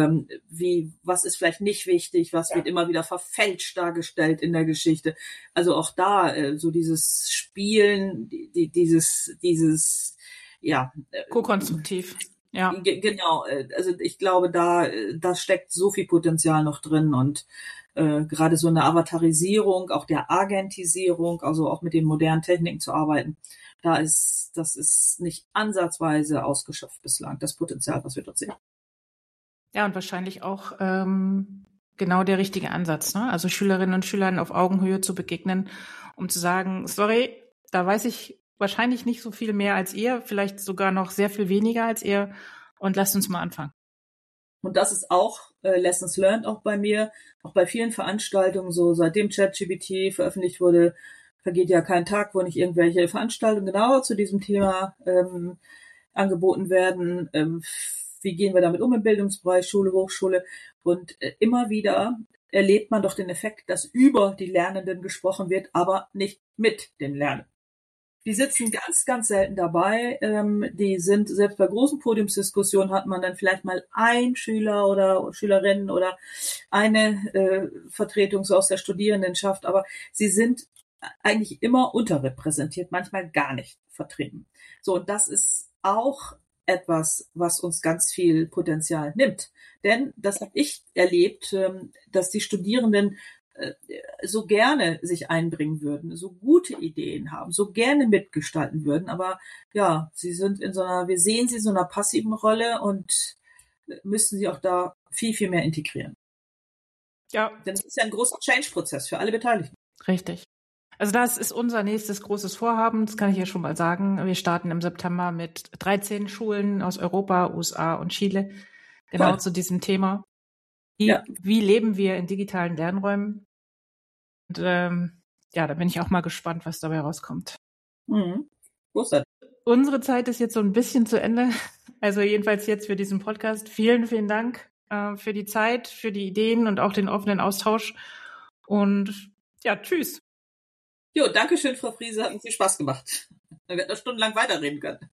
was ist vielleicht nicht wichtig, was wird immer wieder verfälscht dargestellt in der Geschichte. Also auch da so dieses Spielen, dieses ja, ko-konstruktiv. Ja. Genau, also ich glaube, da steckt so viel Potenzial noch drin und gerade so eine Avatarisierung, auch der Agentisierung, also auch mit den modernen Techniken zu arbeiten, das ist nicht ansatzweise ausgeschöpft bislang, das Potenzial, was wir dort sehen. Ja, und wahrscheinlich auch genau der richtige Ansatz, ne? Also Schülerinnen und Schülern auf Augenhöhe zu begegnen, um zu sagen, sorry, da weiß ich wahrscheinlich nicht so viel mehr als ihr, vielleicht sogar noch sehr viel weniger als ihr und lasst uns mal anfangen. Und das ist auch Lessons learned auch bei mir, auch bei vielen Veranstaltungen, so seitdem ChatGPT veröffentlicht wurde, vergeht ja kein Tag, wo nicht irgendwelche Veranstaltungen genauer zu diesem Thema angeboten werden. Wie gehen wir damit um im Bildungsbereich, Schule, Hochschule? Und immer wieder erlebt man doch den Effekt, dass über die Lernenden gesprochen wird, aber nicht mit den Lernenden. Die sitzen ganz, ganz selten dabei. Die sind, selbst bei großen Podiumsdiskussionen hat man dann vielleicht mal ein Schüler oder Schülerin oder eine Vertretung so aus der Studierendenschaft, aber sie sind eigentlich immer unterrepräsentiert, manchmal gar nicht vertreten. So, und das ist auch etwas, was uns ganz viel Potenzial nimmt. Denn das habe ich erlebt, dass die Studierenden so gerne sich einbringen würden, so gute Ideen haben, so gerne mitgestalten würden. Aber ja, wir sehen sie in so einer passiven Rolle und müssten sie auch da viel, viel mehr integrieren. Ja. Denn es ist ja ein großer Change-Prozess für alle Beteiligten. Richtig. Also das ist unser nächstes großes Vorhaben, das kann ich ja schon mal sagen. Wir starten im September mit 13 Schulen aus Europa, USA und Chile, genau zu diesem Thema. Wie leben wir in digitalen Lernräumen? Und da bin ich auch mal gespannt, was dabei rauskommt. Mhm. Großartig. Unsere Zeit ist jetzt so ein bisschen zu Ende. Also jedenfalls jetzt für diesen Podcast. Vielen, vielen Dank für die Zeit, für die Ideen und auch den offenen Austausch. Und ja, tschüss. Jo, danke schön, Frau Friese. Hat mir viel Spaß gemacht. Wir werden noch stundenlang weiterreden können.